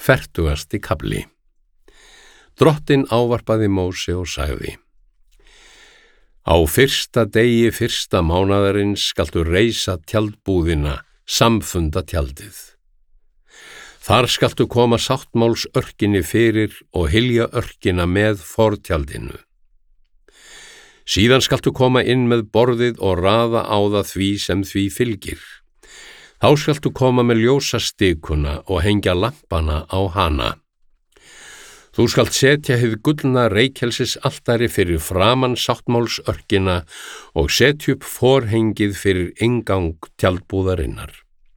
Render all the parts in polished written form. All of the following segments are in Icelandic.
40. kafli. Drottinn ávarpaði Móse og sagði: Á fyrsta degi fyrsta mánaðarins skaltu reisa tjaldbúðina, samfundatjaldið. Þar skaltu koma sáttmálsörkinni fyrir og hylja örkina með fortjaldinu. Síðan skaltu koma inn með borðið og raða á það því sem því fylgir. Þá skaltu koma með ljósastikuna og hengja lampana á hana. Þú skalt setja hið gullna reykelsisaltari fyrir framan sáttmálsörkina og setja upp forhengið fyrir inngang tjaldbúðarinnar.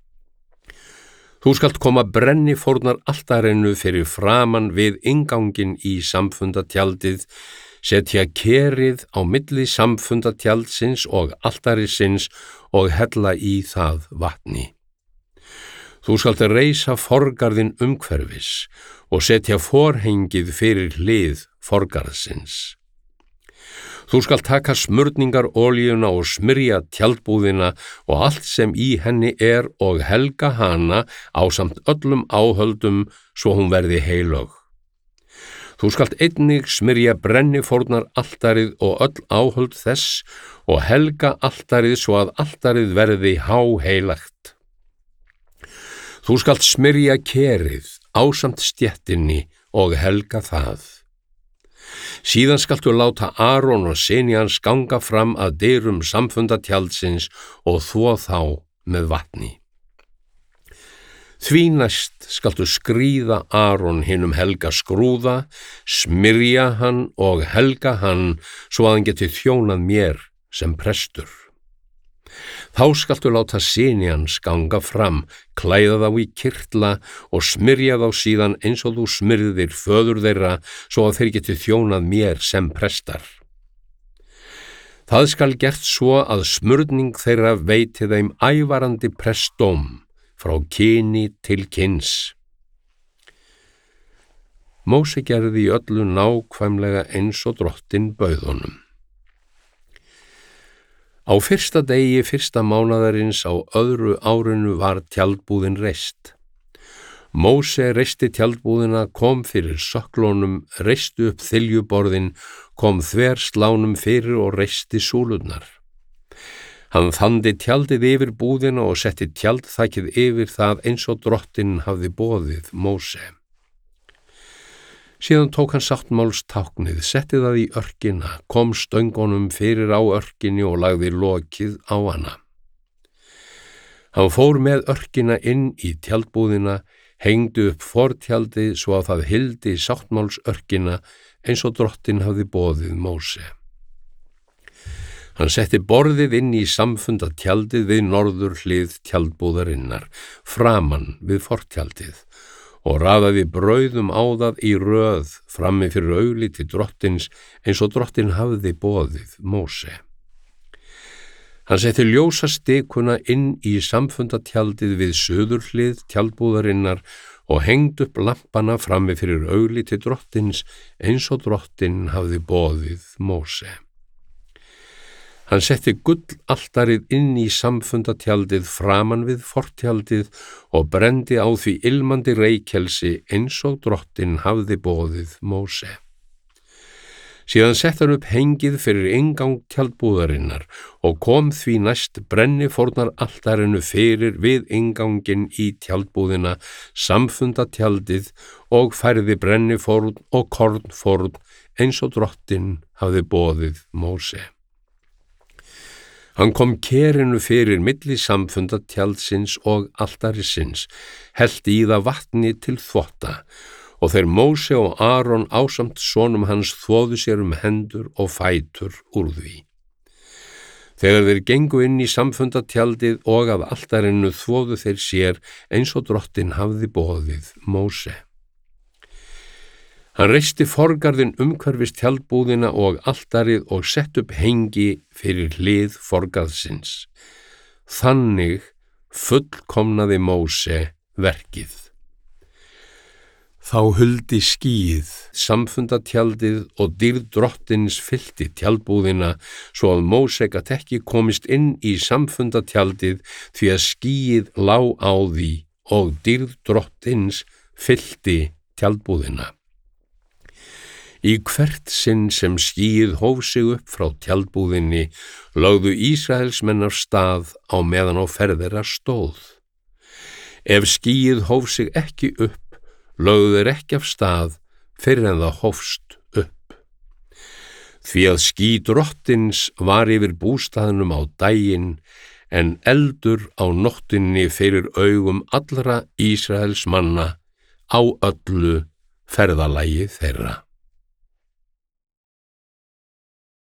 Þú skalt koma brennifórnaraltarinu fyrir framan við innganginn í samfundatjaldið, setja kerið á milli samfundatjaldsins og altarisins og hella í það vatni. Þú skalt reisa forgarðinn umhverfis og setja forhengið fyrir hlið forgarðsins. Þú skalt taka smurningarolíuna og smyrja tjaldbúðina og allt sem í henni og helga hana ásamt öllum áhöldum svo hún verði heilög. Þú skalt einnig smyrja brennifórnaraltarið og öll áhöld þess og helga altarið svo að altarið verði háheilagt. Þú skalt smyrja kerið ásamt stéttinni og helga það. Síðan skaltu láta Aron og syni hans ganga fram að dyrum samfundatjaldsins og þvo þá með vatni. Því næst skaltu skríða Aron hinum helga skrúða, smyrja hann og helga hann svo að hann geti þjónað mér sem prestur. Þá skaltu láta syni hans ganga fram, klæða þá í kyrtla og smyrja þá síðan eins og þú smyrðir föður þeirra svo að þeir geti þjónað mér sem prestar. Það skal gert svo að smurning þeirra veiti þeim ævarandi prestdóm frá kyni til kyns. Móse gerði í öllu nákvæmlega eins og Drottinn bauð honum. Á fyrsta degi fyrsta mánaðarins á öðru árinu var tjaldbúðin reist. Móse reisti tjaldbúðina, kom fyrir sökklónum, reisti upp þyljuborðin, kom þverslánum fyrir og reisti súlurnar. Hann þandi tjaldið yfir búðina og setti tjaldþakið yfir það eins og Drottinn hafði boðið Móse. Síðan tók hann sáttmálstáknið, setti það í örkina, kom stöngunum fyrir á örkinni og lagði lokið á hana. Hann fór með örkina inn í tjaldbúðina, hengdi upp fortjaldið svo að það hyldi sáttmálsörkina eins og Drottinn hafði boðið Móse. Hann setti borðið inn í samfundatjaldið við norður hlið tjaldbúðarinnar, framan við fortjaldið, og raðaði brauðum á það í röð frammi fyrir augliti Drottins eins og Drottinn hafði boðið Móse. Hann setti ljósastikuna inn í samfundatjaldið við suðurhlið tjaldbúðarinnar og hengdi upp lampana frammi fyrir augliti Drottins eins og Drottinn hafði boðið Móse. Hann setti gullaltarið inn í samfundatjaldið framan við fortjaldið og brendi á því ilmandi reykelsi eins og Drottinn hafði boðið Móse. Síðan setti hann upp hengið fyrir inngang tjaldbúðarinnar og kom því næst brennifórnaraltarinu fyrir við innganginn í tjaldbúðina, samfundatjaldið, og færði brennifórn og kornfórn eins og Drottinn hafði boðið Móse. Hann kom kerinu fyrir milli samfundatjaldsins og altarisins, hellti í það vatni til þvotta, og þeir Móse og Aron ásamt sonum hans þvoðu sér hendur og fætur úr því. Þegar þeir gengu inn í samfundatjaldið og að altarinu þvoðu þeir sér eins og Drottinn hafði boðið Móse. Hann reisti forgarðinn umhverfis tjaldbúðina og altarið og sett upp hengi fyrir hlið forgarðsins. Þannig fullkomnaði Móse verkið. Þá huldi skýið samfundatjaldið og dýrð Drottins fyllti tjaldbúðina svo að Móse gat ekki komist inn í samfundatjaldið því að skýið lá á því og dýrð Drottins fyllti tjaldbúðina. Í hvert sinn sem skýið hóf sig upp frá tjaldbúðinni lögðu Ísraelsmenn af stað á meðan á ferð þeirra stóð. Ef skýið hóf sig ekki upp, lögðu þeir ekki af stað fyrr en það hófst upp. Því að ský Drottins var yfir bústaðnum á daginn, en eldur á nóttinni fyrir augum allra Ísraels manna á öllu ferðalagi þeirra.